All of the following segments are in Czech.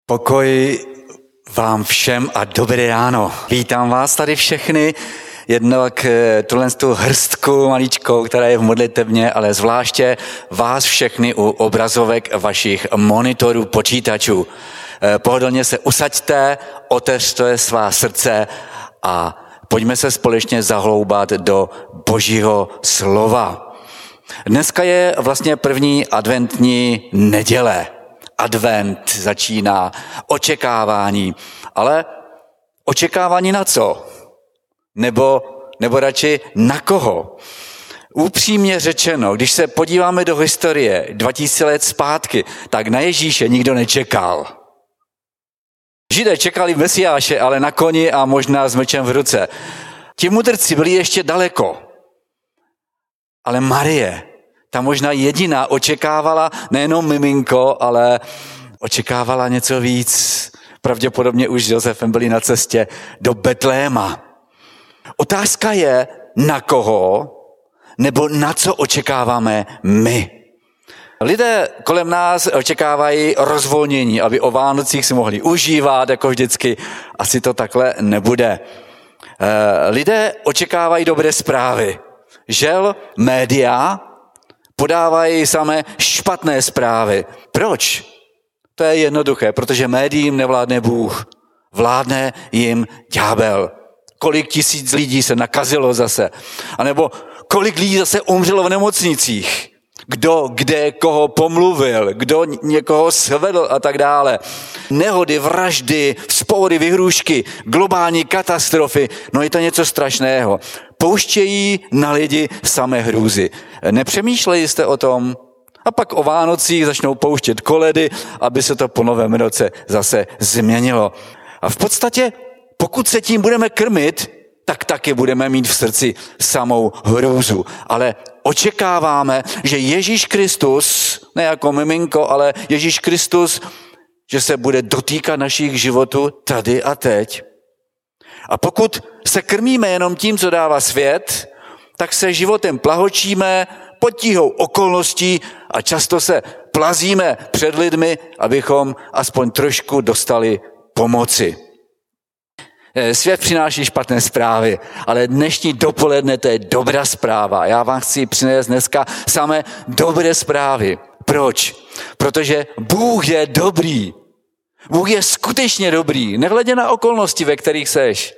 Pokoj vám všem a dobré ráno. Vítám vás tady všechny, jednak tu hrstku maličkou, která je v modlitevně, ale zvláště vás všechny u obrazovek vašich monitorů, počítačů. Pohodlně se usaďte, otevřte svá srdce a pojďme se společně zahloubat do Božího slova. Dneska je vlastně první adventní neděle. Advent začíná, očekávání, ale očekávání na co? Nebo radši na koho? Upřímně řečeno, když se podíváme do historie 2000 let zpátky, tak na Ježíše nikdo nečekal. Židé čekali Mesiáše, ale na koni a možná s mečem v ruce. Ti mudrci byli ještě daleko. Ale Marie, ta možná jediná očekávala nejenom miminko, ale očekávala něco víc. Pravděpodobně už s Josefem byli na cestě do Betléma. Otázka je, na koho nebo na co očekáváme my. Lidé kolem nás očekávají rozvolnění, aby o Vánocích si mohli užívat, jako vždycky. Asi to takhle nebude. Lidé očekávají dobré zprávy. Žel média podávají samé špatné zprávy. Proč? To je jednoduché, protože médiím nevládne Bůh. Vládne jim ďábel. Kolik tisíc lidí se nakazilo zase. A nebo kolik lidí zase umřelo v nemocnicích. Kdo, kde, koho pomluvil, kdo někoho svedl a tak dále. Nehody, vraždy, vzpoury, vyhrůžky, globální katastrofy. No je to něco strašného. Pouštějí na lidi samé hrůzy. Nepřemýšleli jste o tom? A pak o Vánocích začnou pouštět koledy, aby se to po novém roce zase změnilo. A v podstatě, pokud se tím budeme krmit, tak taky budeme mít v srdci samou hrůzu. Ale očekáváme, že Ježíš Kristus, ne jako miminko, ale Ježíš Kristus, že se bude dotýkat našich životů tady a teď. A pokud se krmíme jenom tím, co dává svět, tak se životem plahočíme pod tíhou okolností a často se plazíme před lidmi, abychom aspoň trošku dostali pomoci. Svět přináší špatné zprávy, ale dnešní dopoledne to je dobrá zpráva. Já vám chci přinést dneska samé dobré zprávy. Proč? Protože Bůh je dobrý. Bůh je skutečně dobrý, nehledě na okolnosti, ve kterých seš.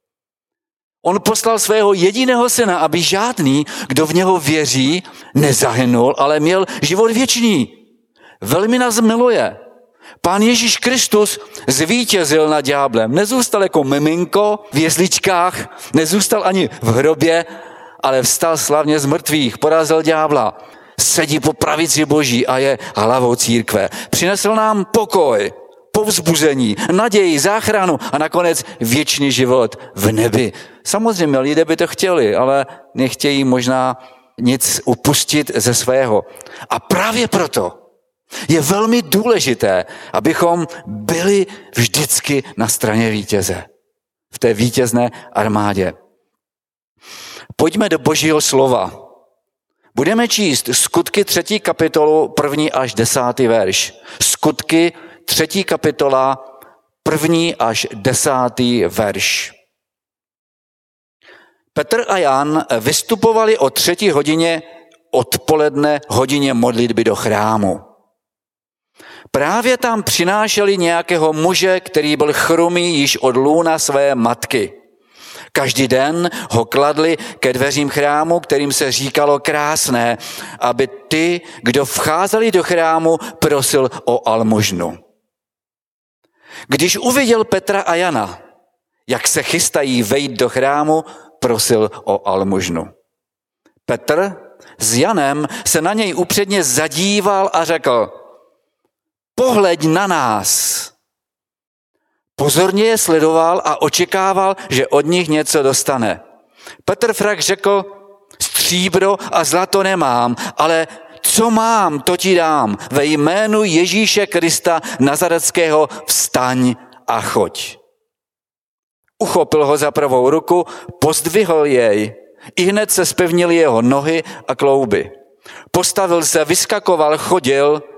On poslal svého jediného syna, aby žádný, kdo v něho věří, nezahynul, ale měl život věčný. Velmi nás miluje. Pán Ježíš Kristus zvítězil nad ďáblem. Nezůstal jako miminko v jesličkách, nezůstal ani v hrobě, ale vstal slavně z mrtvých, porazil ďábla. Sedí po pravici Boží a je hlavou církve. Přinesl nám pokoj, povzbuzení, naději, záchranu a nakonec věčný život v nebi. Samozřejmě lidé by to chtěli, ale nechtějí možná nic upustit ze svého. A právě proto je velmi důležité, abychom byli vždycky na straně vítěze. V té vítězné armádě. Pojďme do Božího slova. Budeme číst Skutky 3. kapitolu 1. až 10. verš. Skutky 3. kapitola 1. až 10. verš. Petr a Jan vystupovali o 3. hodině odpoledne hodině modlitby do chrámu. Právě tam přinášeli nějakého muže, který byl chromý již od lůna své matky. Každý den ho kladli ke dveřím chrámu, kterým se říkalo Krásné, aby ty, kdo vcházeli do chrámu, prosil o almužnu. Když uviděl Petra a Jana, jak se chystají vejít do chrámu, prosil o almužnu. Petr s Janem se na něj upředně zadíval a řekl: Pohleď na nás. Pozorně je sledoval a očekával, že od nich něco dostane. Petr však řekl: Stříbro a zlato nemám, ale co mám, to ti dám. Ve jménu Ježíše Krista Nazaretského vstaň a choď. Uchopil ho za pravou ruku, pozdvihl jej. Ihned se zpevnily jeho nohy a klouby. Postavil se, vyskakoval, chodil.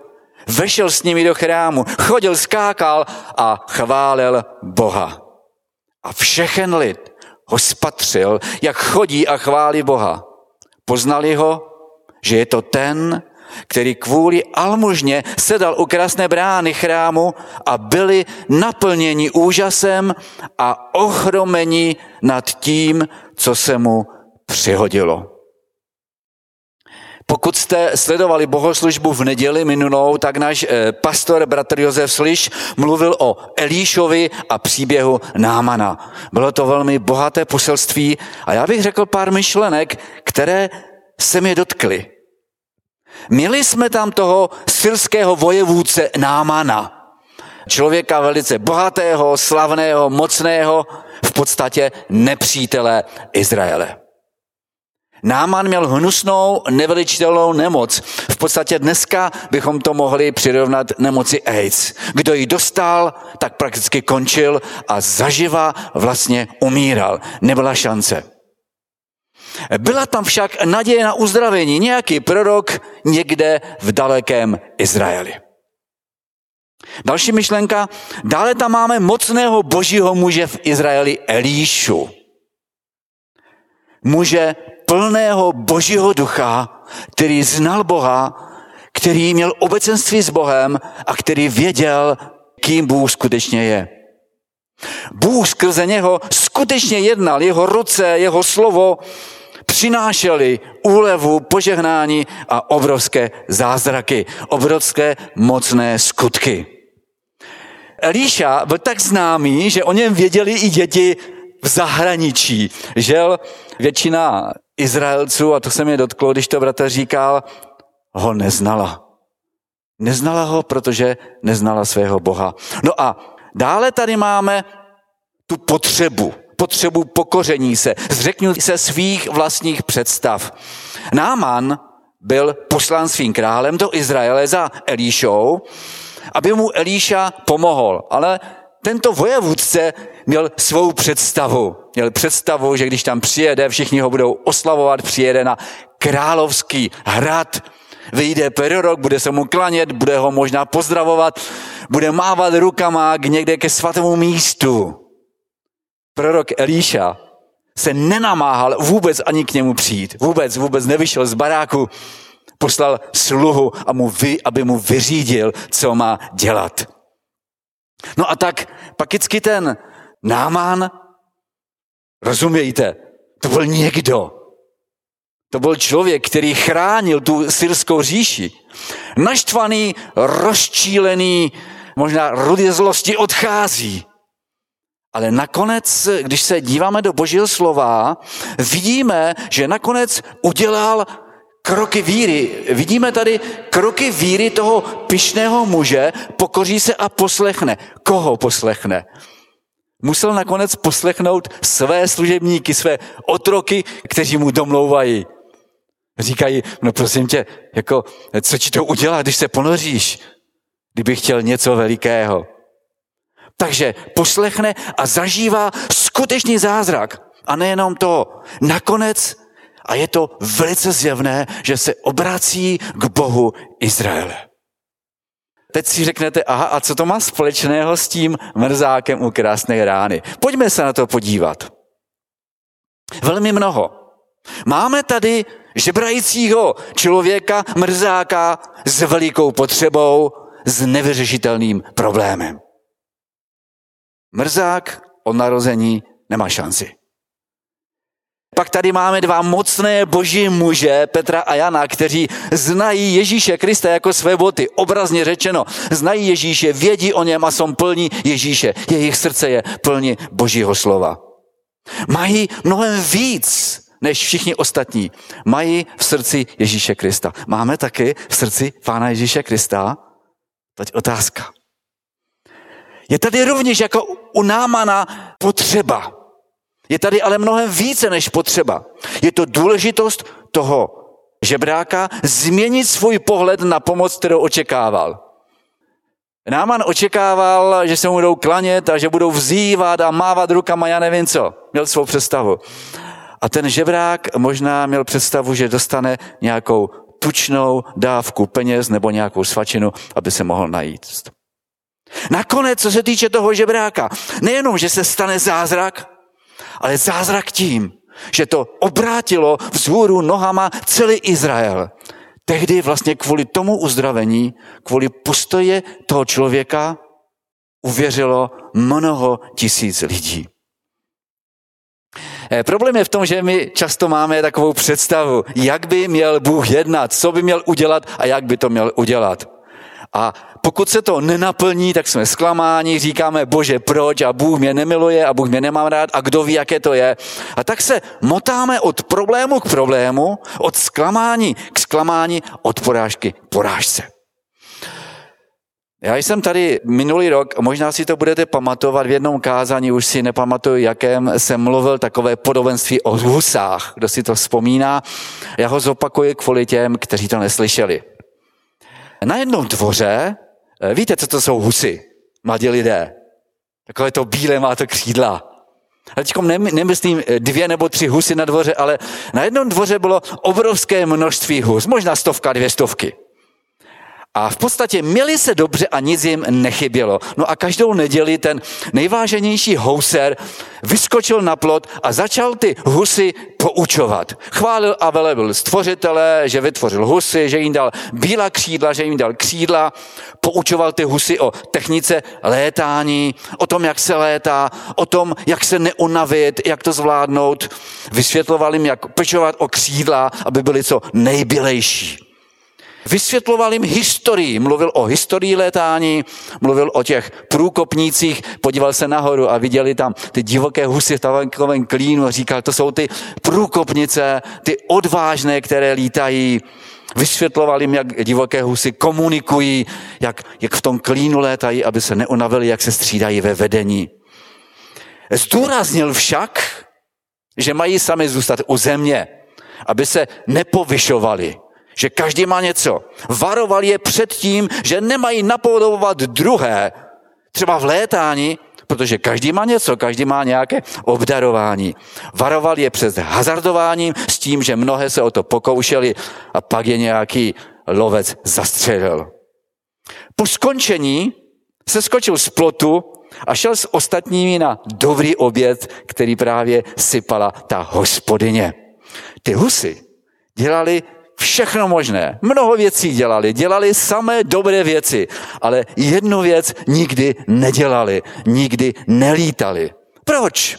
vešel s nimi do chrámu, chodil, skákal a chválil Boha. A všechen lid ho spatřil, jak chodí a chválí Boha. Poznali ho, že je to ten, který kvůli almužně sedal u krásné brány chrámu a byli naplněni úžasem a ochromeni nad tím, co se mu přihodilo. Pokud jste sledovali bohoslužbu v neděli minulou, tak náš pastor bratr Josef Sliš mluvil o Elíšovi a příběhu Námana. Bylo to velmi bohaté poselství a já bych řekl pár myšlenek, které se mě dotkly. Měli jsme tam toho syrského vojevůdce Námana, člověka velice bohatého, slavného, mocného, v podstatě nepřítele Izraele. Náman měl hnusnou, nevylečitelnou nemoc. V podstatě dneska bychom to mohli přirovnat nemoci AIDS. Kdo ji dostal, tak prakticky končil a zaživa vlastně umíral. Nebyla šance. Byla tam však naděje na uzdravení. Nějaký prorok někde v dalekém Izraeli. Další myšlenka. Dále tam máme mocného božího muže v Izraeli Elíšu. Muže plného božího ducha, který znal Boha, který měl obecenství s Bohem a který věděl, kým Bůh skutečně je. Bůh skrze něho skutečně jednal, jeho ruce, jeho slovo přinášely úlevu, požehnání a obrovské zázraky, obrovské mocné skutky. Elíša byl tak známý, že o něm věděli i děti v zahraničí. Žel většina Izraelců, a to se mě dotklo, když to bratr říkal, ho neznala. Neznala ho, protože neznala svého Boha. No a dále tady máme tu potřebu pokoření se, zřeknutí se svých vlastních představ. Náman byl poslán svým králem do Izraele za Elíšou, aby mu Elíša pomohl, ale tento vojevůdce měl svou představu. Měl představu, že když tam přijede, všichni ho budou oslavovat, přijede na královský hrad, vyjde prorok, bude se mu klanět, bude ho možná pozdravovat, bude mávat rukama někde ke svatému místu. Prorok Elíša se nenamáhal vůbec ani k němu přijít. Vůbec nevyšel z baráku, poslal sluhu, aby mu vyřídil, co má dělat. No a tak pakicky ten Náman, rozumějte, to byl někdo. To byl člověk, který chránil tu syrskou říši. Naštvaný, rozčílený, možná rudy zlosti odchází. Ale nakonec, když se díváme do Božího slova, vidíme, že nakonec udělal kroky víry. Vidíme tady kroky víry toho pyšného muže, pokoří se a poslechne. Koho poslechne? Musel nakonec poslechnout své služebníky, své otroky, kteří mu domlouvají. Říkají, no prosím tě, co ti to udělá, když se ponoříš, kdyby chtěl něco velikého. Takže poslechne a zažívá skutečný zázrak. A nejenom to, nakonec, a je to velice zjevné, že se obrací k Bohu Izraele. Teď si řeknete, aha, a co to má společného s tím mrzákem u krásné rány? Pojďme se na to podívat. Velmi mnoho. Máme tady žebrajícího člověka, mrzáka s velikou potřebou, s nevyřešitelným problémem. Mrzák od narození nemá šanci. Pak tady máme dva mocné boží muže, Petra a Jana, kteří znají Ježíše Krista jako své boty, obrazně řečeno. Znají Ježíše, vědí o něm a jsou plní Ježíše. Jejich srdce je plní Božího slova. Mají mnohem víc než všichni ostatní. Mají v srdci Ježíše Krista. Máme taky v srdci Pána Ježíše Krista? Teď otázka. Je tady rovněž jako u Námana potřeba. Je tady ale mnohem více než potřeba. Je to důležitost toho žebráka změnit svůj pohled na pomoc, kterou očekával. Náman očekával, že se mu budou klanět a že budou vzývat a mávat rukama, já nevím co. Měl svou představu. A ten žebrák možná měl představu, že dostane nějakou tučnou dávku peněz nebo nějakou svačinu, aby se mohl najít. Nakonec, co se týče toho žebráka, nejenom, že se stane zázrak, ale zázrak tím, že to obrátilo vzhůru nohama celý Izrael. Tehdy vlastně kvůli tomu uzdravení, kvůli postoje toho člověka uvěřilo mnoho tisíc lidí. Problém je v tom, že my často máme takovou představu, jak by měl Bůh jednat, co by měl udělat a jak by to měl udělat. A pokud se to nenaplní, tak jsme zklamáni, říkáme, Bože, proč? A Bůh mě nemiluje a Bůh mě nemá rád a kdo ví, jaké to je. A tak se motáme od problému k problému, od zklamání k zklamání, od porážky k porážce. Já jsem tady minulý rok, možná si to budete pamatovat, v jednom kázání, už si nepamatuju, jakém jsem mluvil, takové podobenství o husách. Kdo si to vzpomíná? Já ho zopakuji kvůli těm, kteří to neslyšeli. Na jednom dvoře, víte, co to jsou husy, mladí lidé? Takové to bílé, má to křídla. Ale teďkom nemyslím 2 nebo 3 husy na dvoře, ale na jednom dvoře bylo obrovské množství hus, možná 100, 200. A v podstatě měli se dobře a nic jim nechybělo. No a každou neděli ten nejváženější houser vyskočil na plot a začal ty husy poučovat. Chválil a velebil stvořitele, že vytvořil husy, že jim dal bílá křídla, že jim dal křídla. Poučoval ty husy o technice létání, o tom, jak se létá, o tom, jak se neunavit, jak to zvládnout. Vysvětloval jim, jak pečovat o křídla, aby byly co nejbělejší. Vysvětloval jim historii, mluvil o historii létání, mluvil o těch průkopnících, podíval se nahoru a viděli tam ty divoké husy v takovém klínu a říkal, to jsou ty průkopnice, ty odvážné, které lítají. Vysvětloval jim, jak divoké husy komunikují, jak v tom klínu létají, aby se neunavili, jak se střídají ve vedení. Zdůraznil však, že mají sami zůstat u země, aby se nepovyšovali. Že každý má něco. Varoval je před tím, že nemají napodobovat druhé. Třeba v létání, protože každý má něco, každý má nějaké obdarování. Varoval je před hazardováním s tím, že mnohé se o to pokoušeli a pak je nějaký lovec zastřelil. Po skončení se skočil z plotu a šel s ostatními na dobrý oběd, který právě sypala ta hospodyně. Ty husy dělali všechno možné. Mnoho věcí dělali samé dobré věci, ale jednu věc nikdy nedělali, nikdy nelítali. Proč?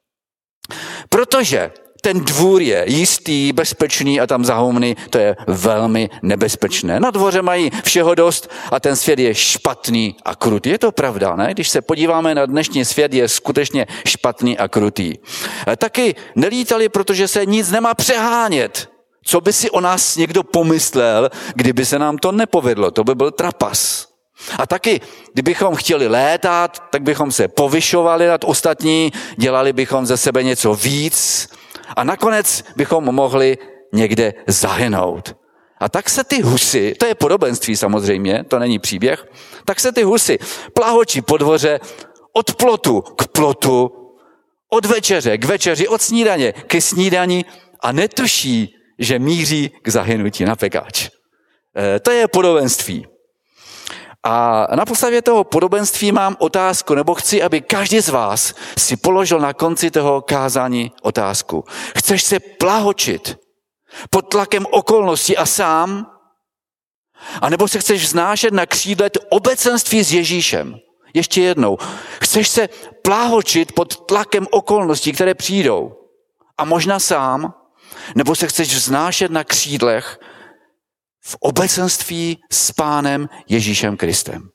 Protože ten dvůr je jistý, bezpečný a tam zahumný, to je velmi nebezpečné. Na dvoře mají všeho dost a ten svět je špatný a krutý. Je to pravda, ne? Když se podíváme na dnešní svět, je skutečně špatný a krutý. Taky nelítali, protože se nic nemá přehánět. Co by si o nás někdo pomyslel, kdyby se nám to nepovedlo? To by byl trapas. A taky, kdybychom chtěli létat, tak bychom se povyšovali nad ostatní, dělali bychom ze sebe něco víc a nakonec bychom mohli někde zahynout. A tak se ty husy, to je podobenství samozřejmě, to není příběh, tak se ty husy plahočí po dvoře od plotu k plotu, od večeře k večeři, od snídaně ke snídani a netuší, že míří k zahynutí na pekáč. To je podobenství. A na podstavě toho podobenství mám otázku, nebo chci, aby každý z vás si položil na konci toho kázání otázku. Chceš se plahočit pod tlakem okolností a sám? A nebo se chceš vznášet na křídle obecenství s Ježíšem? Ještě jednou. Chceš se plahočit pod tlakem okolností, které přijdou? A možná sám? Nebo se chceš vznášet na křídlech v obecenství s Pánem Ježíšem Kristem.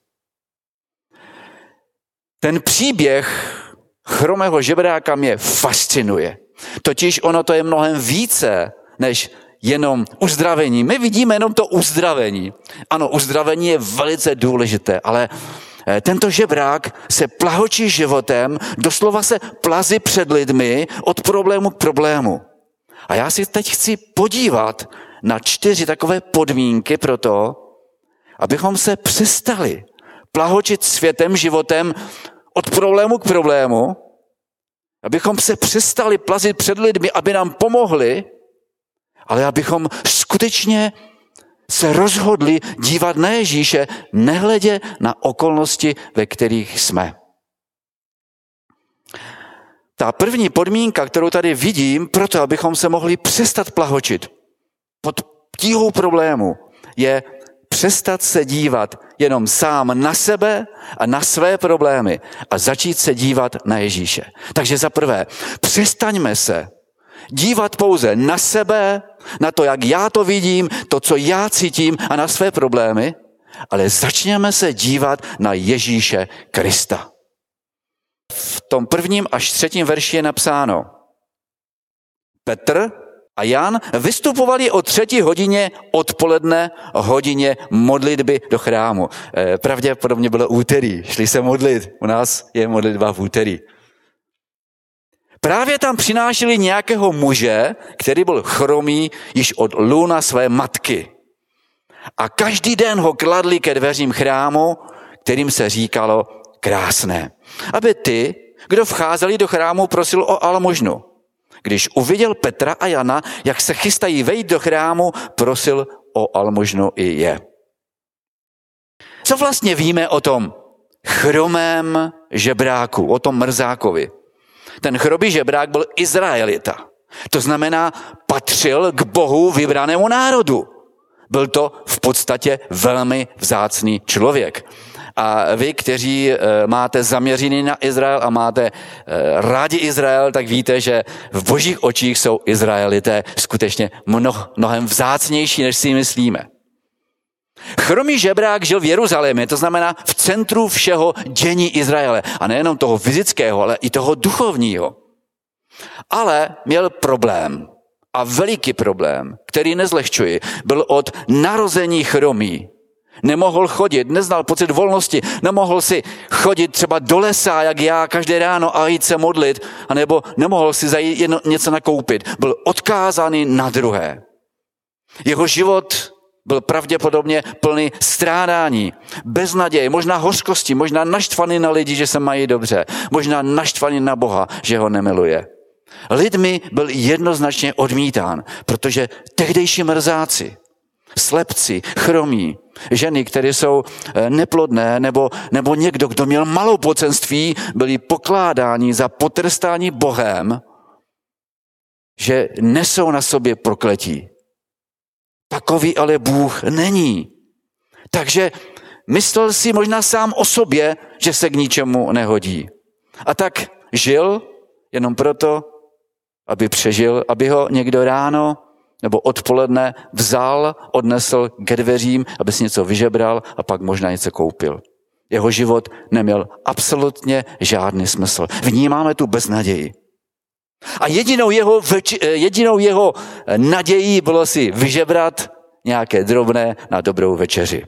Ten příběh chromého žebráka mě fascinuje. Totiž ono to je mnohem více, než jenom uzdravení. My vidíme jenom to uzdravení. Ano, uzdravení je velice důležité, ale tento žebrák se plahočí životem, doslova se plazí před lidmi od problému k problému. A já si teď chci podívat na 4 takové podmínky pro to, abychom se přestali plahočit světem, životem od problému k problému, abychom se přestali plazit před lidmi, aby nám pomohli, ale abychom skutečně se rozhodli dívat na Ježíše, nehledě na okolnosti, ve kterých jsme. Ta první podmínka, kterou tady vidím, proto abychom se mohli přestat plahočit pod tíhou problému, je přestat se dívat jenom sám na sebe a na své problémy a začít se dívat na Ježíše. Takže za prvé, přestaňme se dívat pouze na sebe, na to, jak já to vidím, to, co já cítím a na své problémy, ale začněme se dívat na Ježíše Krista. V tom 1. až 3. verši je napsáno: Petr a Jan vystupovali o 3. hodině odpoledne, hodině modlitby do chrámu. Pravděpodobně bylo úterý, šli se modlit. U nás je modlitba v úterý. Právě tam přinášeli nějakého muže, který byl chromý již od lůna své matky. A každý den ho kladli ke dveřím chrámu, kterým se říkalo Krásné. Aby ty, kdo vcházeli do chrámu, prosil o almužnu. Když uviděl Petra a Jana, jak se chystají vejít do chrámu, prosil o almužnu i je. Co vlastně víme o tom chromém žebráku, o tom mrzákovi? Ten chromý žebrák byl Izraelita. To znamená, patřil k Bohu vybranému národu. Byl to v podstatě velmi vzácný člověk. A vy, kteří máte zaměřený na Izrael a máte rádi Izrael, tak víte, že v božích očích jsou Izraelité skutečně mnohem vzácnější, než si myslíme. Chromý žebrák žil v Jeruzalémě, to znamená v centru všeho dění Izraele. A nejenom toho fyzického, ale i toho duchovního. Ale měl problém. A veliký problém, který nezlehčuji, byl od narození chromý. Nemohl chodit, neznal pocit volnosti, nemohl si chodit třeba do lesa, jak já, každé ráno a jít se modlit, anebo nemohl si zajít něco nakoupit. Byl odkázaný na druhé. Jeho život byl pravděpodobně plný strádání, beznaděje, možná hořkosti, možná naštvaný na lidi, že se mají dobře, možná naštvaný na Boha, že ho nemiluje. Lidmi byl jednoznačně odmítán, protože tehdejší mrzáci, slepci, chromí, ženy, které jsou neplodné, nebo někdo, kdo měl malopocenství, byli pokládáni za potrestání Bohem, že nesou na sobě prokletí. Takový ale Bůh není. Takže myslel si možná sám o sobě, že se k ničemu nehodí. A tak žil jenom proto, aby přežil, aby ho někdo ráno nebo odpoledne vzal, odnesl ke dveřím, aby si něco vyžebral a pak možná něco koupil. Jeho život neměl absolutně žádný smysl. Vnímáme tu beznaději. A jedinou jeho nadějí bylo si vyžebrat nějaké drobné na dobrou večeři.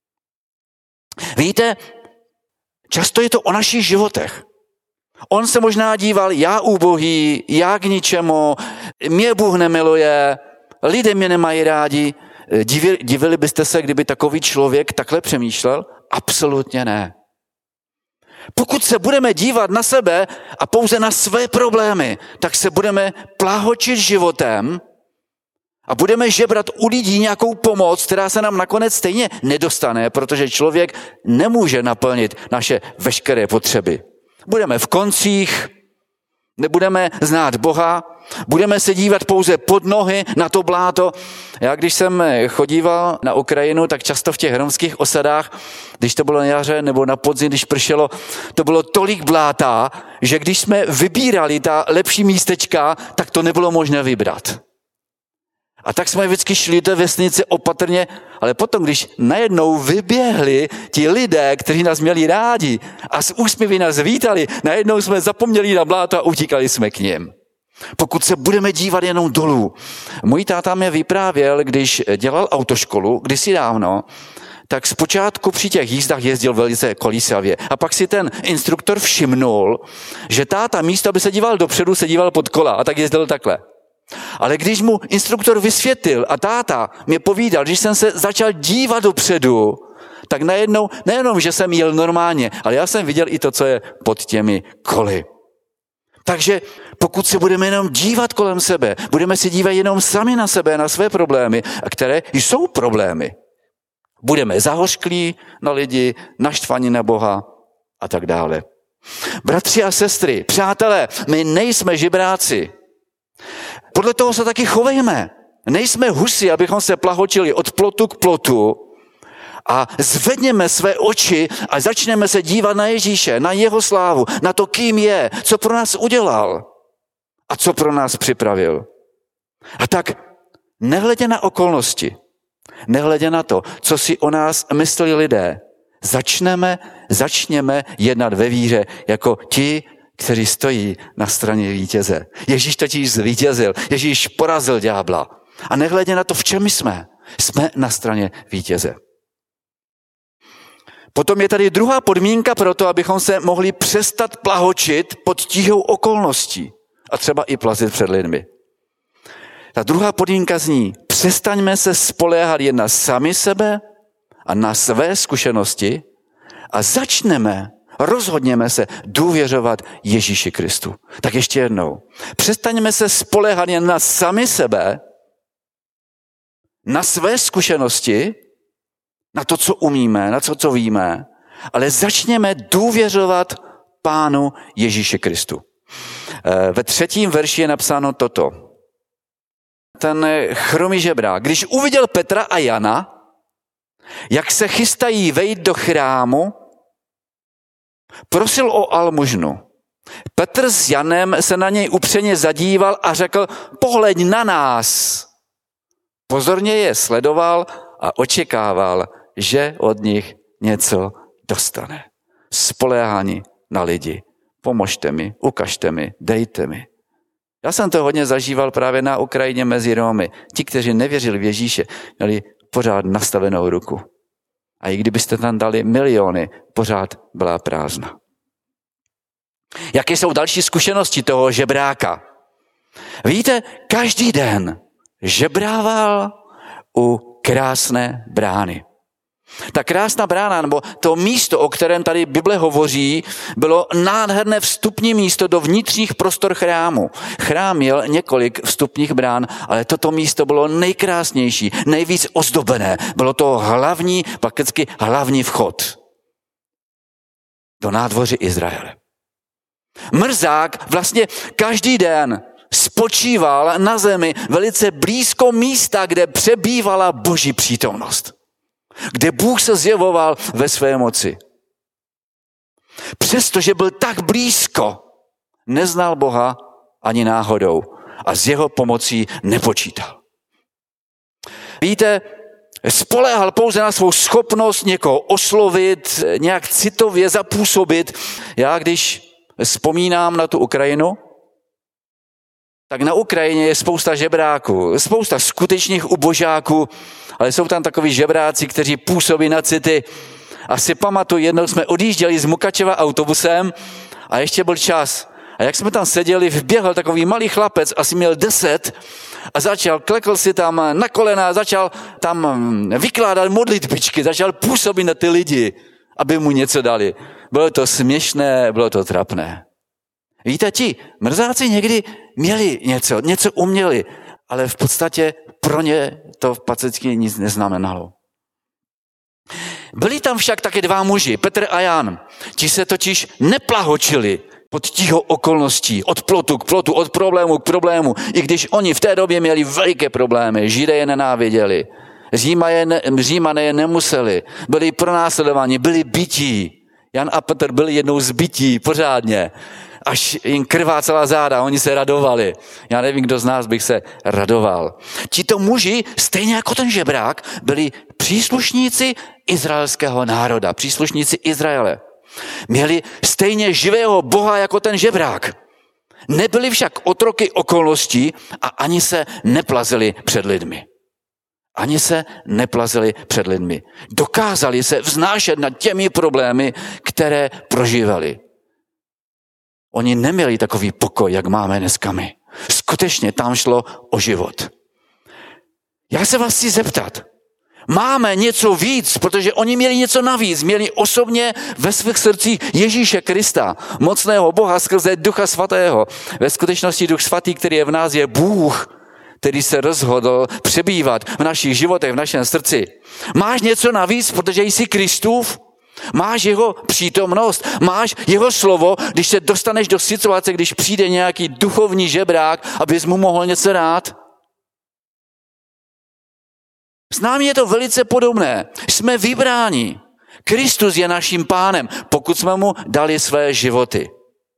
Víte, často je to o našich životech. On se možná díval, já úbohý, já k ničemu, mě Bůh nemiluje, lidé mě nemají rádi. Divili byste se, kdyby takový člověk takhle přemýšlel? Absolutně ne. Pokud se budeme dívat na sebe a pouze na své problémy, tak se budeme pláhočit životem a budeme žebrat u lidí nějakou pomoc, která se nám nakonec stejně nedostane, protože člověk nemůže naplnit naše veškeré potřeby. Budeme v koncích, nebudeme znát Boha, budeme se dívat pouze pod nohy na to bláto. Já když jsem chodíval na Ukrajinu, tak často v těch romských osadách, když to bylo na jaře nebo na podzim, když pršelo, to bylo tolik bláta, že když jsme vybírali ta lepší místečka, tak to nebylo možné vybrat. A tak jsme vždycky šli do vesnice opatrně, ale potom, když najednou vyběhli ti lidé, kteří nás měli rádi a s úsměvy nás vítali, najednou jsme zapomněli na bláto a utíkali jsme k nim. Pokud se budeme dívat jenom dolů. Můj táta mě vyprávěl, když dělal autoškolu, kdysi dávno, tak zpočátku při těch jízdách jezdil velice kolísavě. A pak si ten instruktor všimnul, že táta místo, aby se díval dopředu, se díval pod kola a tak jezdil takhle. Ale když mu instruktor vysvětlil a táta mě povídal, když jsem se začal dívat dopředu, tak najednou, nejenom, že jsem jel normálně, ale já jsem viděl i to, co je pod těmi koly. Takže Pokud se budeme jenom dívat kolem sebe, budeme se dívat jenom sami na sebe, na své problémy, a které jsou problémy. Budeme zahořklí na lidi, naštvaní na Boha a tak dále. Bratři a sestry, přátelé, my nejsme žebráci. Podle toho se taky chovejme. Nejsme husy, abychom se plahočili od plotu k plotu a zvedněme své oči a začneme se dívat na Ježíše, na jeho slávu, na to, kým je, co pro nás udělal a co pro nás připravil. A tak nehledě na okolnosti, nehledě na to, co si o nás mysleli lidé, začněme jednat ve víře jako ti, kteří stojí na straně vítěze. Ježíš totiž zvítězil, Ježíš porazil ďábla. A nehledě na to, v čem jsme na straně vítěze. Potom je tady druhá podmínka pro to, abychom se mohli přestat plahočit pod tíhou okolností a třeba i plazit před lidmi. Ta druhá podmínka zní, přestaňme se spoléhat jen na sami sebe a na své zkušenosti a rozhodněme se důvěřovat Ježíši Kristu. Tak ještě jednou. Přestaňme se spoléhat jen na sami sebe, na své zkušenosti, na to, co umíme, na to, co víme, ale začněme důvěřovat Pánu Ježíši Kristu. Ve 3. verši je napsáno toto. Ten chromý žebrák, když uviděl Petra a Jana, jak se chystají vejít do chrámu, prosil o almužnu. Petr s Janem se na něj upřeně zadíval a řekl, pohleď na nás. Pozorně je sledoval a očekával, že od nich něco dostane. Spoléhání na lidi. Pomožte mi, ukažte mi, dejte mi. Já jsem to hodně zažíval právě na Ukrajině mezi Romy. Ti, kteří nevěřili v Ježíše, měli pořád nastavenou ruku. A i kdybyste tam dali miliony, pořád byla prázdna. Jaké jsou další zkušenosti toho žebráka? Víte, každý den žebrával u krásné brány. Ta krásná brána, nebo to místo, o kterém tady Bible hovoří, bylo nádherné vstupní místo do vnitřních prostor chrámu. Chrám měl několik vstupních brán, ale toto místo bylo nejkrásnější, nejvíc ozdobené. Bylo to prakticky hlavní vchod do nádvoří Izraele. Mrzák vlastně každý den spočíval na zemi velice blízko místa, kde přebývala Boží přítomnost. Kde Bůh se zjevoval ve své moci. Přestože byl tak blízko, neznal Boha ani náhodou a s jeho pomocí nepočítal. Víte, spoléhal pouze na svou schopnost někoho oslovit, nějak citově zapůsobit. Já když vzpomínám na tu Ukrajinu, tak na Ukrajině je spousta žebráků, spousta skutečných ubožáků, ale jsou tam takoví žebráci, kteří působí na city. A si pamatuju, jednou jsme odjížděli z Mukačeva autobusem a ještě byl čas. A jak jsme tam seděli, vběhl takový malý chlapec, asi měl 10 a klekl si tam na kolena, začal tam vykládat modlitbičky, začal působit na ty lidi, aby mu něco dali. Bylo to směšné, bylo to trapné. Víte, ti mrzáci někdy měli něco uměli, ale v podstatě pro ně to v podstatě nic neznamenalo. Byli tam však taky 2 muži, Petr a Jan. Ti se totiž neplahočili pod tíhou okolností, od plotu k plotu, od problému k problému, i když oni v té době měli veliké problémy, Židé je nenáviděli, Římané je nemuseli, byli pronásledováni, byli bití. Jan a Petr byli jednou zbití pořádně, až jim krvácela záda, oni se radovali. Já nevím, kdo z nás bych se radoval. Tito muži, stejně jako ten žebrák, byli příslušníci izraelského národa, příslušníci Izraele. Měli stejně živého Boha jako ten žebrák. Nebyli však otroky okolností a ani se neplazili před lidmi. Dokázali se vznášet nad těmi problémy, které prožívali. Oni neměli takový pokoj, jak máme dneska my. Skutečně tam šlo o život. Já se vás chci zeptat, máme něco víc, protože oni měli něco navíc. Měli osobně ve svých srdcích Ježíše Krista, mocného Boha skrze Ducha Svatého. Ve skutečnosti Duch Svatý, který je v nás, je Bůh, který se rozhodl přebývat v našich životech, v našem srdci. Máš něco navíc, protože jsi Kristův? Máš jeho přítomnost, máš jeho slovo, když se dostaneš do situace, když přijde nějaký duchovní žebrák, abys mu mohl něco dát? S námi je to velice podobné. Jsme vybráni. Kristus je naším pánem, pokud jsme mu dali své životy.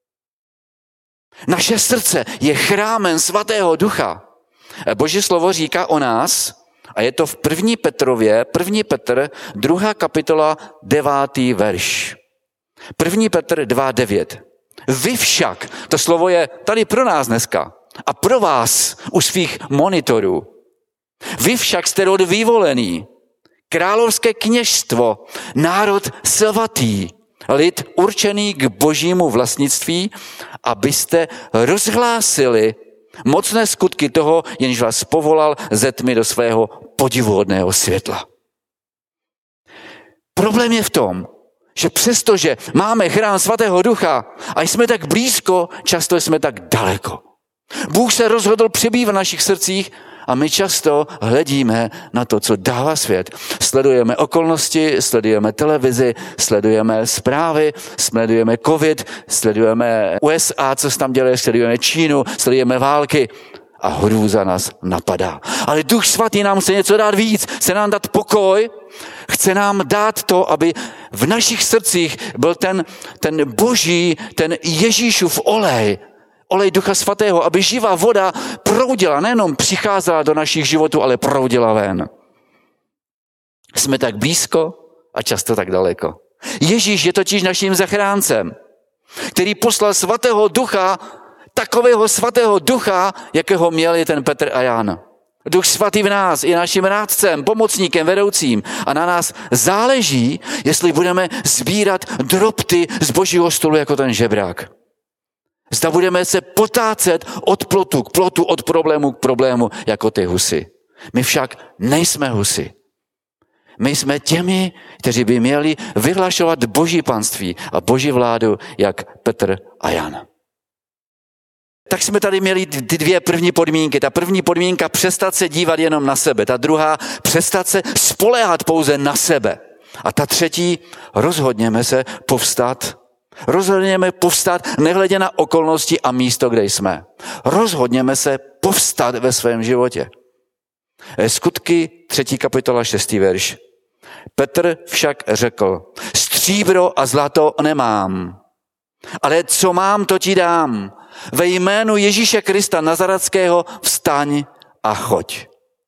Naše srdce je chrámem Svatého Ducha. Boží slovo říká o nás, a je to v 1. Petr, 2. kapitola, 9. verš. 1. Petr 2.9. Vy však, to slovo je tady pro nás dneska a pro vás u svých monitorů. Vy však jste rod vyvolený, královské kněžstvo, národ svatý, lid určený k božímu vlastnictví, abyste rozhlásili mocné skutky toho, jenž vás povolal ze tmy do svého podivuhodného světla. Problém je v tom, že přestože máme chrám Svatého Ducha a jsme tak blízko, často jsme tak daleko. Bůh se rozhodl přebývat v našich srdcích a my často hledíme na to, co dává svět. Sledujeme okolnosti, sledujeme televizi, sledujeme zprávy, sledujeme covid, sledujeme USA, co se tam děje, sledujeme Čínu, sledujeme války a hrůza nás napadá. Ale Duch Svatý nám chce něco dát víc, chce nám dát pokoj, chce nám dát to, aby v našich srdcích byl ten boží, ten Ježíšův olej Ducha Svatého, aby živá voda proudila, nejenom přicházela do našich životů, ale proudila ven. Jsme tak blízko a často tak daleko. Ježíš je totiž naším zachráncem, který poslal Svatého Ducha, takového Svatého Ducha, jakého měli ten Petr a Jan. Duch Svatý v nás je naším rádcem, pomocníkem, vedoucím a na nás záleží, jestli budeme sbírat drobty z Božího stolu jako ten žebrák. Zda budeme se potácet od plotu k plotu, od problému k problému, jako ty husy. My však nejsme husy. My jsme těmi, kteří by měli vyhlašovat Boží panství a Boží vládu, jak Petr a Jan. Tak jsme tady měli ty dvě první podmínky. Ta první podmínka přestat se dívat jenom na sebe. Ta druhá přestat se spoléhat pouze na sebe. A ta třetí rozhodněme se povstat. Rozhodněme povstat nehledě na okolnosti a místo, kde jsme. Rozhodněme se povstat ve svém životě. Skutky 3. kapitola 6. verš. Petr však řekl, stříbro a zlato nemám, ale co mám, to ti dám. Ve jménu Ježíše Krista Nazaretského vstaň a choď.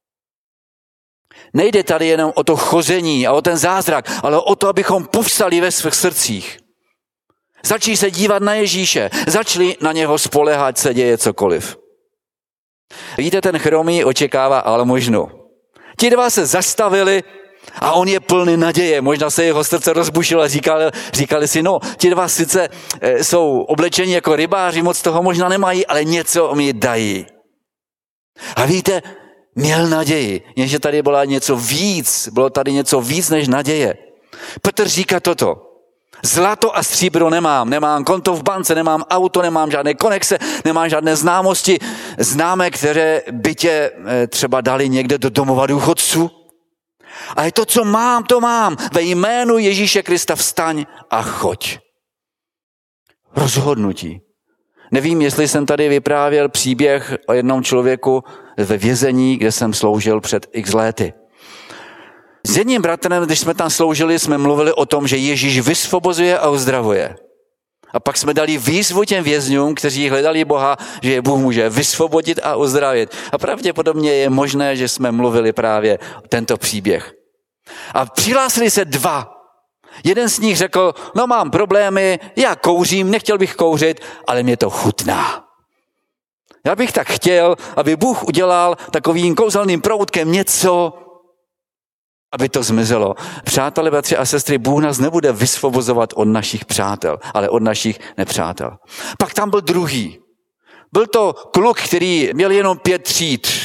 Nejde tady jenom o to chození a o ten zázrak, ale o to, abychom povstali ve svých srdcích. Začali se dívat na Ježíše, začali na něho spoléhat, se děje cokoliv. Víte, ten chromý očekává almužnu. Ti dva se zastavili a on je plný naděje. Možná se jeho srdce rozbušilo a říkali si, no, ti dva sice jsou oblečeni jako rybáři, moc toho možná nemají, ale něco mi dají. A víte, měl naději, jenže tady bylo tady něco víc než naděje. Petr říká toto. Zlato a stříbro nemám konto v bance, nemám auto, nemám žádné konexe, nemám žádné známosti, známé, které by tě třeba dali někde do domova důchodců. Ale to, co mám, to mám. Ve jménu Ježíše Krista vstaň a choď. Rozhodnutí. Nevím, jestli jsem tady vyprávěl příběh o jednom člověku ve vězení, kde jsem sloužil před x lety. S jedním bratrem, když jsme tam sloužili, jsme mluvili o tom, že Ježíš vysvobozuje a uzdravuje. A pak jsme dali výzvu těm vězňům, kteří hledali Boha, že je Bůh může vysvobodit a uzdravit. A pravděpodobně je možné, že jsme mluvili právě o tento příběh. A přihlásili se dva. Jeden z nich řekl, no mám problémy, já kouřím, nechtěl bych kouřit, ale mě to chutná. Já bych tak chtěl, aby Bůh udělal takovým kouzelným proutkem něco, aby to zmizelo. Přátelé, bratři a sestry, Bůh nás nebude vysvobozovat od našich přátel, ale od našich nepřátel. Pak tam byl druhý. Byl to kluk, který měl jenom 5 tříd.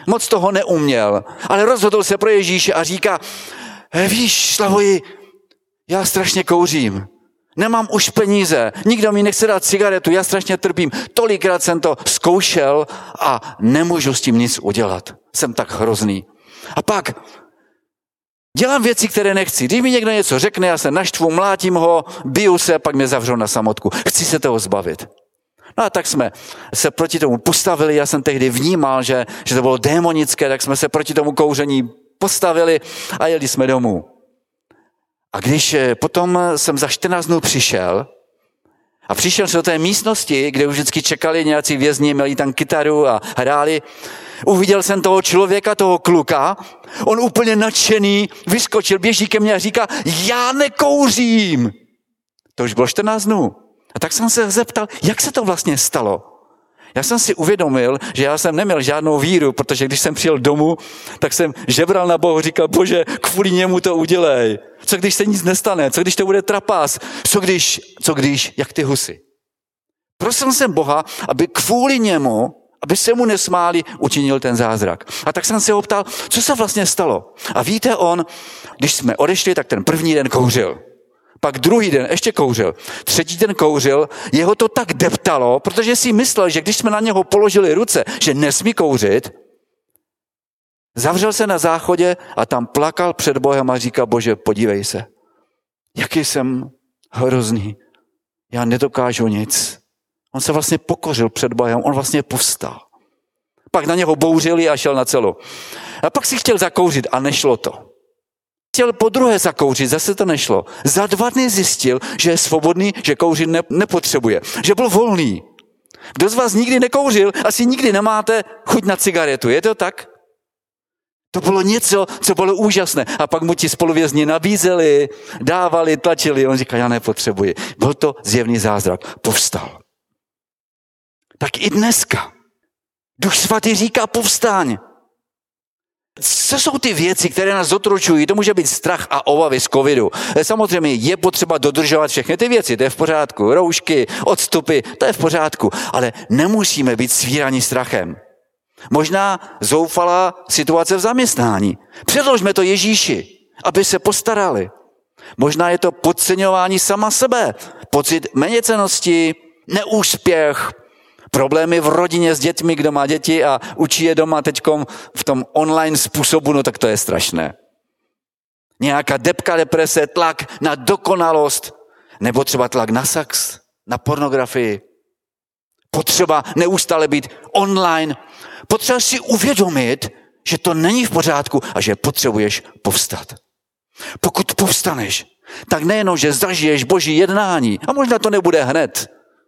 moc toho neuměl, ale rozhodl se pro Ježíše a říká, víš, Slavoji, já strašně kouřím. Nemám už peníze, nikdo mi nechce dát cigaretu, já strašně trpím. Tolikrát jsem to zkoušel a nemůžu s tím nic udělat. Jsem tak hrozný. A pak dělám věci, které nechci. Když mi někdo něco řekne, já se naštvu, mlátím ho, biju se, pak mě zavřou na samotku. Chci se toho zbavit. No a tak jsme se proti tomu postavili. Já jsem tehdy vnímal, že to bylo démonické, tak jsme se proti tomu kouření postavili a jeli jsme domů. A když potom jsem za 14 dnů přišel jsem do té místnosti, kde už vždycky čekali nějací vězni, měli tam kytaru a hráli, uviděl jsem toho člověka, toho kluka, on úplně nadšený, vyskočil, běží ke mně a říká, já nekouřím. To už bylo 14 dnů. A tak jsem se zeptal, jak se to vlastně stalo. Já jsem si uvědomil, že já jsem neměl žádnou víru, protože když jsem přijel domů, tak jsem žebral na Bohu, říkal, Bože, kvůli němu to udělej. Co když se nic nestane? Co když to bude trapas? Co když, jak ty husy? Prosil jsem Boha, aby kvůli němu, aby se mu nesmáli, učinil ten zázrak. A tak jsem se ho ptal, co se vlastně stalo. A víte, když jsme odešli, tak ten první den kouřil. Pak druhý den ještě kouřil. Třetí den kouřil, jeho to tak deptalo, protože si myslel, že když jsme na něho položili ruce, že nesmí kouřit, zavřel se na záchodě a tam plakal před Bohem a říkal, Bože, podívej se, jaký jsem hrozný, já nedokážu nic. On se vlastně pokořil před Bohem, on vlastně povstal. Pak na něho bouřili a šel na celu. A pak si chtěl zakouřit a nešlo to. Chtěl podruhé zakouřit, zase to nešlo. Za 2 dny zjistil, že je svobodný, že kouřit nepotřebuje, že byl volný. Kdo z vás nikdy nekouřil, asi nikdy nemáte chuť na cigaretu, je to tak? To bylo něco, co bylo úžasné. A pak mu ti spoluvězni nabízeli, dávali, tlačili. On říká, já nepotřebuji. Byl to zjevný zázrak. Povstal. Tak i dneska. Duch svatý říká, povstaň. Co jsou ty věci, které nás zotročují? To může být strach a obavy z covidu. Samozřejmě je potřeba dodržovat všechny ty věci, to je v pořádku. Roušky, odstupy, to je v pořádku. Ale nemusíme být svíraní strachem. Možná zoufalá situace v zaměstnání. Předložme to Ježíši, aby se postarali. Možná je to podceňování sama sebe, pocit méněcennosti, neúspěch, problémy v rodině s dětmi, kdo má děti a učí je doma teďkom v tom online způsobu, no tak to je strašné. Nějaká depka, deprese, tlak na dokonalost, nebo třeba tlak na sex, na pornografii. Potřeba neustále být online. Potřeba si uvědomit, že to není v pořádku a že potřebuješ povstat. Pokud povstaneš, tak nejenom, že zažiješ Boží jednání, a možná to nebude hned,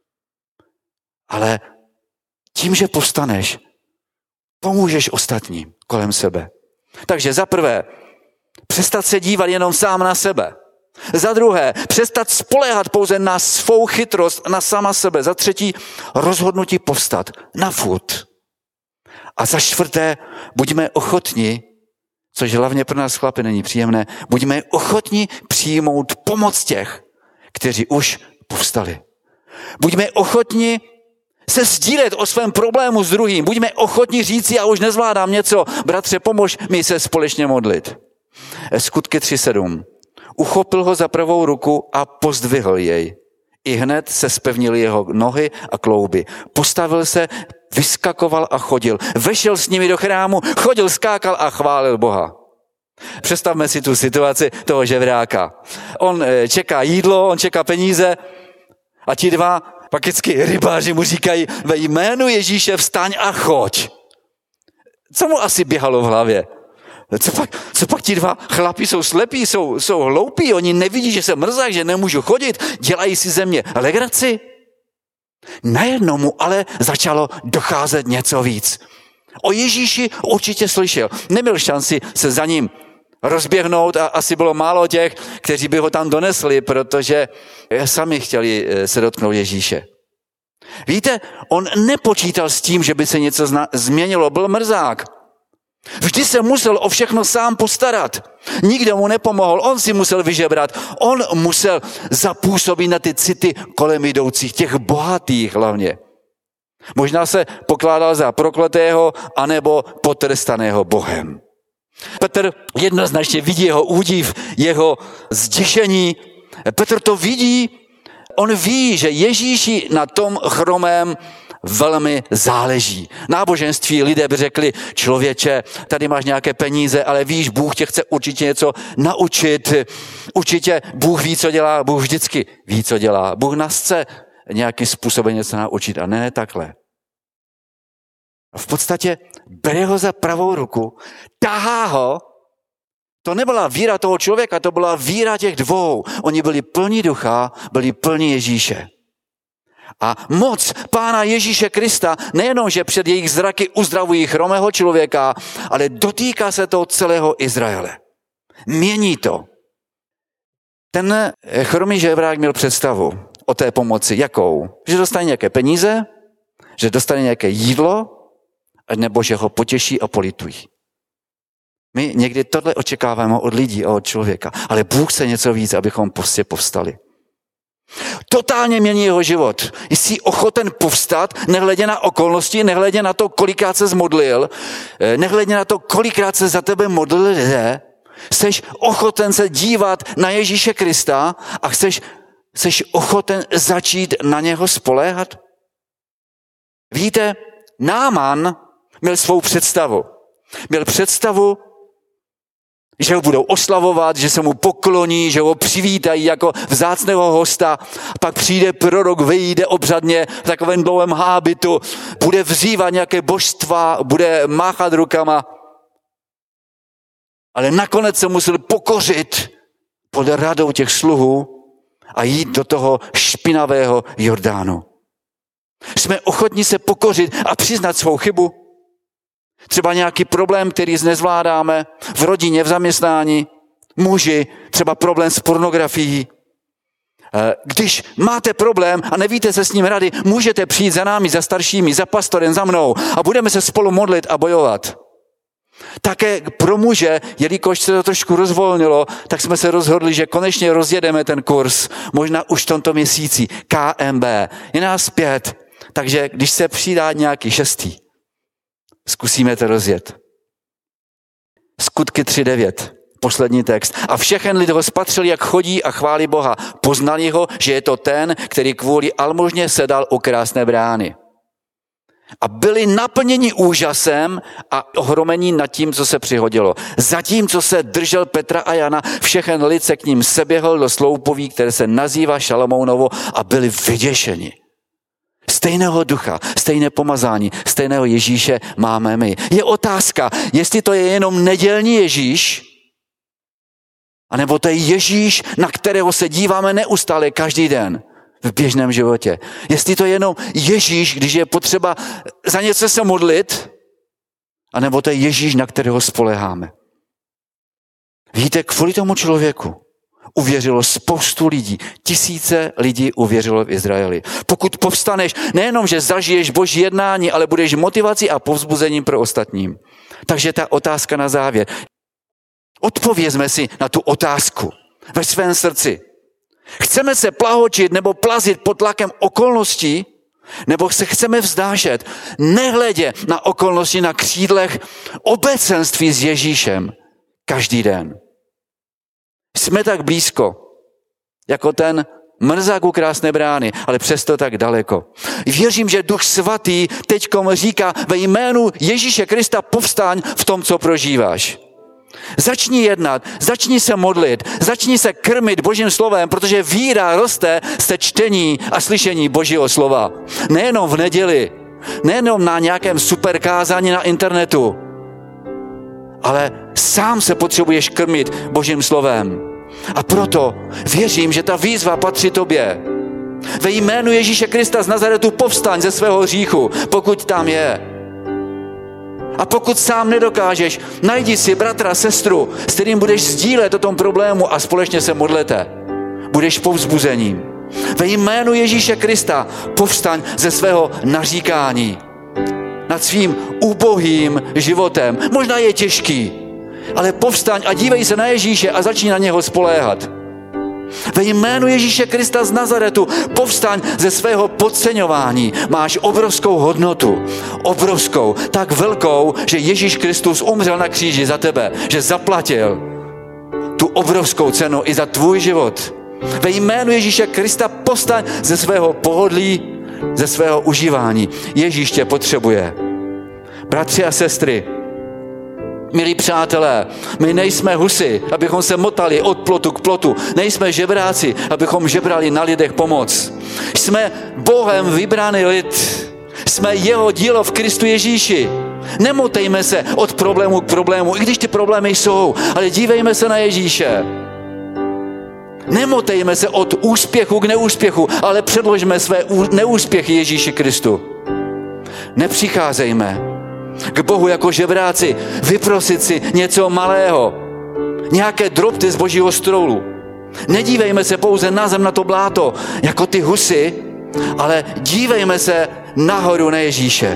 ale tím, že povstaneš, pomůžeš ostatním kolem sebe. Takže za prvé, přestat se dívat jenom sám na sebe. Za druhé, přestat spoléhat pouze na svou chytrost, na sama sebe. Za třetí, rozhodnutí povstat na furt. A za čtvrté, buďme ochotni, což hlavně pro nás chlapy není příjemné, buďme ochotni přijmout pomoc těch, kteří už povstali. Buďme ochotni se sdílet o svém problému s druhým. Buďme ochotni říct, já už nezvládám něco, bratře, pomož mi se společně modlit. Skutky 3:7. Uchopil ho za pravou ruku a pozdvihl jej. I hned se zpevnily jeho nohy a klouby. Postavil se, vyskakoval a chodil. Vešel s nimi do chrámu, chodil, skákal a chválil Boha. Představme si tu situaci toho žebráka. On čeká jídlo, on čeká peníze a ti dva pak vždycky rybáři mu říkají, ve jménu Ježíše vstaň a choď. Co mu asi běhalo v hlavě? Co pak ti dva chlapi jsou slepí, jsou hloupí, oni nevidí, že jsem mrzák, že nemůžu chodit, dělají si ze mě legraci. Najednou mu ale začalo docházet něco víc. O Ježíši určitě slyšel. Neměl šanci se za ním rozběhnout a asi bylo málo těch, kteří by ho tam donesli, protože sami chtěli se dotknout Ježíše. Víte, on nepočítal s tím, že by se něco změnilo, byl mrzák. Vždy se musel o všechno sám postarat. Nikdo mu nepomohl, on si musel vyžebrat, on musel zapůsobit na ty city kolem jdoucích, těch bohatých hlavně. Možná se pokládal za prokletého anebo potrestaného Bohem. Petr jednoznačně vidí jeho údiv, jeho zděšení. Petr to vidí, on ví, že Ježíši na tom chromém velmi záleží. Náboženství lidé by řekli, člověče, tady máš nějaké peníze, ale víš, Bůh tě chce určitě něco naučit. Určitě Bůh ví, co dělá, Bůh vždycky ví, co dělá. Bůh nás chce nějakým způsobem něco naučit a ne takhle. A v podstatě bere ho za pravou ruku, tahá ho. To nebyla víra toho člověka, to byla víra těch dvou. Oni byli plní ducha, byli plní Ježíše. A moc Pána Ježíše Krista nejenom, že před jejich zraky uzdravují chromého člověka, ale dotýká se to celého Izraele. Mění to. Ten chromý žebrák měl představu o té pomoci. Jakou? Že dostane nějaké peníze, že dostane nějaké jídlo, nebo že ho potěší a politují. My někdy tohle očekáváme od lidí a od člověka, ale Bůh chce něco víc, abychom prostě povstali. Totálně mění jeho život. Jsi ochoten povstat, nehledě na okolnosti, nehledě na to, kolikrát se zmodlil, nehledě na to, kolikrát se za tebe modlili lidé, jsi ochoten se dívat na Ježíše Krista a jsi ochoten začít na něho spoléhat? Víte, Náman měl svou představu. Měl představu, že ho budou oslavovat, že se mu pokloní, že ho přivítají jako vzácného hosta. Pak přijde prorok, vyjde obřadně v takovém dlouhém hábitu, bude vzývat nějaké božstva, bude máchat rukama. Ale nakonec se musel pokořit pod radou těch sluhů a jít do toho špinavého Jordánu. Jsme ochotní se pokořit a přiznat svou chybu. Třeba nějaký problém, který nezvládáme v rodině, v zaměstnání, muži, třeba problém s pornografií. Když máte problém a nevíte se s ním rady, můžete přijít za námi, za staršími, za pastorem, za mnou a budeme se spolu modlit a bojovat. Také pro muže, jelikož se to trošku rozvolnilo, tak jsme se rozhodli, že konečně rozjedeme ten kurz, možná už v tomto měsíci, KMB. Je nás 5, takže když se přidá nějaký 6. Zkusíme to rozjet. Skutky 3:9, poslední text. A všechen lid ho spatřil, jak chodí a chválí Boha. Poznali ho, že je to ten, který kvůli almužně sedal u krásné brány. A byli naplněni úžasem a ohromení nad tím, co se přihodilo. Zatímco se držel Petra a Jana, všechen lid se k ním seběhl do sloupoví, které se nazývá Šalamounovo, a byli vyděšeni. Stejného ducha, stejné pomazání, stejného Ježíše máme my. Je otázka, jestli to je jenom nedělní Ježíš, anebo to je Ježíš, na kterého se díváme neustále každý den v běžném životě. Jestli to je jenom Ježíš, když je potřeba za něco se modlit, anebo to je Ježíš, na kterého spoléháme. Víte, kvůli tomu člověku uvěřilo spoustu lidí. Tisíce lidí uvěřilo v Izraeli. Pokud povstaneš, nejenom, že zažiješ Boží jednání, ale budeš motivací a povzbuzením pro ostatním. Takže ta otázka na závěr. Odpovězme si na tu otázku ve svém srdci. Chceme se plahočit nebo plazit pod tlakem okolností, nebo se chceme vzdášet, nehledě na okolnosti na křídlech obecenství s Ježíšem každý den. Jsme tak blízko, jako ten mrzák u krásné brány, ale přesto tak daleko. Věřím, že Duch Svatý teďkom říká ve jménu Ježíše Krista povstaň v tom, co prožíváš. Začni jednat, začni se modlit, začni se krmit Božím slovem, protože víra roste z čtení a slyšení Božího slova. Nejenom v neděli, nejenom na nějakém superkázání na internetu, ale sám se potřebuješ krmit Božím slovem. A proto věřím, že ta výzva patří tobě. Ve jménu Ježíše Krista z Nazaretu povstaň ze svého hříchu, pokud tam je. A pokud sám nedokážeš, najdi si bratra, sestru, s kterým budeš sdílet o tom problému a společně se modlete. Budeš povzbuzením. Ve jménu Ježíše Krista povstaň ze svého naříkání nad svým ubohým životem. Možná je těžký, ale povstaň a dívej se na Ježíše a začni na něho spoléhat. Ve jménu Ježíše Krista z Nazaretu povstaň ze svého podceňování. Máš obrovskou hodnotu. Obrovskou. Tak velkou, že Ježíš Kristus umřel na kříži za tebe. Že zaplatil tu obrovskou cenu i za tvůj život. Ve jménu Ježíše Krista povstaň ze svého pohodlí, ze svého užívání. Ježíš tě potřebuje. Bratři a sestry, milí přátelé, my nejsme husy, abychom se motali od plotu k plotu. Nejsme žebráci, abychom žebrali na lidech pomoc. Jsme Bohem vybraný lid. Jsme jeho dílo v Kristu Ježíši. Nemotejme se od problému k problému, i když ty problémy jsou, ale dívejme se na Ježíše. Nemotejme se od úspěchu k neúspěchu, ale předložme své neúspěchy Ježíši Kristu. Nepřicházejme k Bohu jako žebráci, vyprosit si něco malého, nějaké drobty z Božího stolu. Nedívejme se pouze na zem, na to bláto, jako ty husy, ale dívejme se nahoru na Ježíše.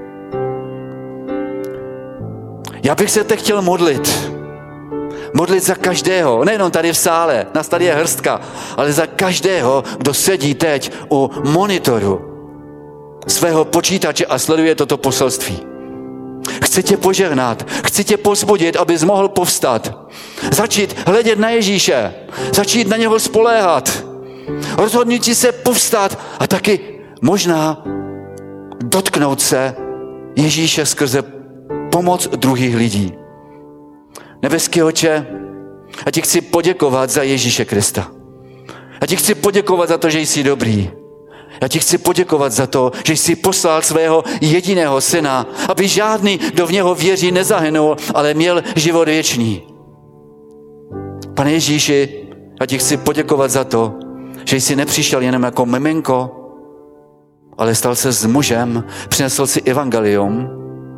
Já bych se teď chtěl modlit. Modlit za každého, nejenom tady v sále, nás tady je hrstka, ale za každého, kdo sedí teď u monitoru svého počítače a sleduje toto poselství. Chci tě požehnat, chci tě povzbudit, abys mohl povstat. Začít hledět na Ježíše, začít na něho spoléhat. Rozhodnutí se povstat a taky možná dotknout se Ježíše skrze pomoc druhých lidí. Nebeský Otče, já ti chci poděkovat za Ježíše Krista. Já ti chci poděkovat za to, že jsi dobrý. Já ti chci poděkovat za to, že jsi poslal svého jediného syna, aby žádný, kdo v něho věří, nezahynul, ale měl život věčný. Pane Ježíši, já ti chci poděkovat za to, že jsi nepřišel jenom jako miminko, ale stal se s mužem, přinesl si evangelium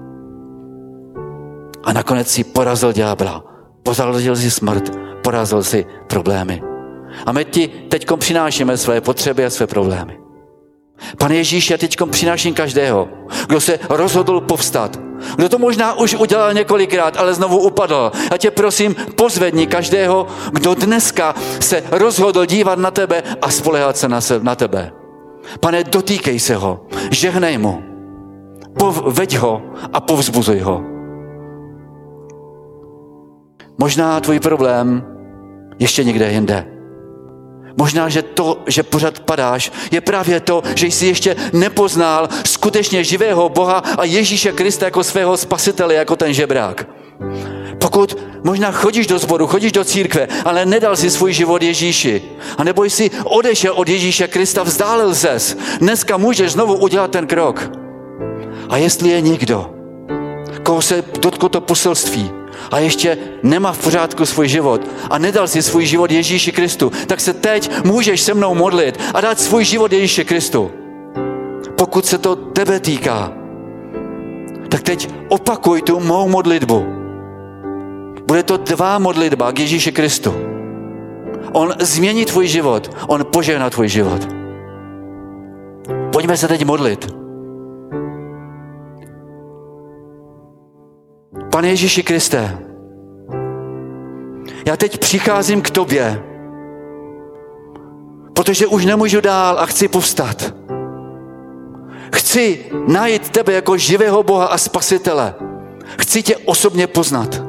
a nakonec si porazil ďábla, porazil si smrt, porazil si problémy. A my ti teďkom přinášíme své potřeby a své problémy. Pane Ježíši, já teďkom přináším každého, kdo se rozhodl povstat. Kdo to možná už udělal několikrát, ale znovu upadl. Já tě prosím, pozvedni každého, kdo dneska se rozhodl dívat na tebe a spoléhat se na tebe. Pane, dotýkej se ho, žehnej mu, veď ho a povzbuzuj ho. Možná tvůj problém ještě někde jinde. Možná, že to, že pořád padáš, je právě to, že jsi ještě nepoznal skutečně živého Boha a Ježíše Krista jako svého spasitele, jako ten žebrák. Pokud možná chodíš do sboru, chodíš do církve, ale nedal si svůj život Ježíši, anebo jsi odešel od Ježíše Krista, vzdálil ses, dneska můžeš znovu udělat ten krok. A jestli je někdo, koho se dotklo to poselství, a ještě nemá v pořádku svůj život a nedal si svůj život Ježíši Kristu, tak se teď můžeš se mnou modlit a dát svůj život Ježíši Kristu. Pokud se to tebe týká, tak teď opakuj tu mou modlitbu. Bude to tvá modlitba k Ježíši Kristu. On změní tvůj život, on požehná tvůj život. Pojďme se teď modlit. Pane Ježíši Kriste, já teď přicházím k tobě, protože už nemůžu dál a chci povstat. Chci najít tebe jako živého Boha a spasitele. Chci tě osobně poznat.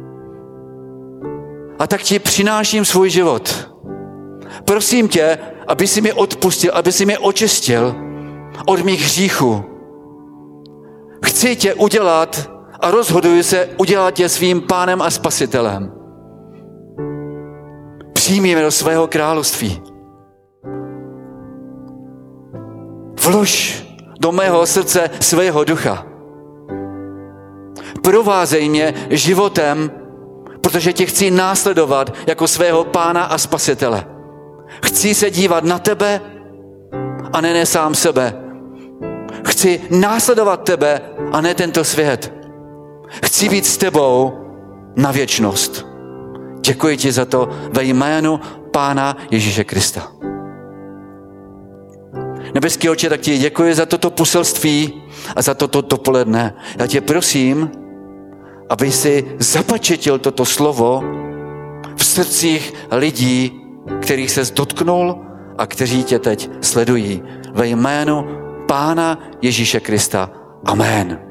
A tak ti přináším svůj život. Prosím tě, aby si mě odpustil, aby si mě očistil od mých hříchů. Chci tě udělat a rozhoduji se udělat tě svým pánem a spasitelem. Přijmi mě do svého království. Vlož do mého srdce svého ducha. Provázej mě životem, protože tě chci následovat jako svého pána a spasitele. Chci se dívat na tebe a ne sám sebe. Chci následovat tebe a ne tento svět. Chci být s tebou na věčnost. Děkuji ti za to ve jménu Pána Ježíše Krista. Nebeský Otče, tak ti děkuji za toto poselství a za toto dopoledne. Já tě prosím, aby si zapačetil toto slovo v srdcích lidí kterých ses dotknul a kteří tě teď sledují. Ve jménu Pána Ježíše Krista. Amen.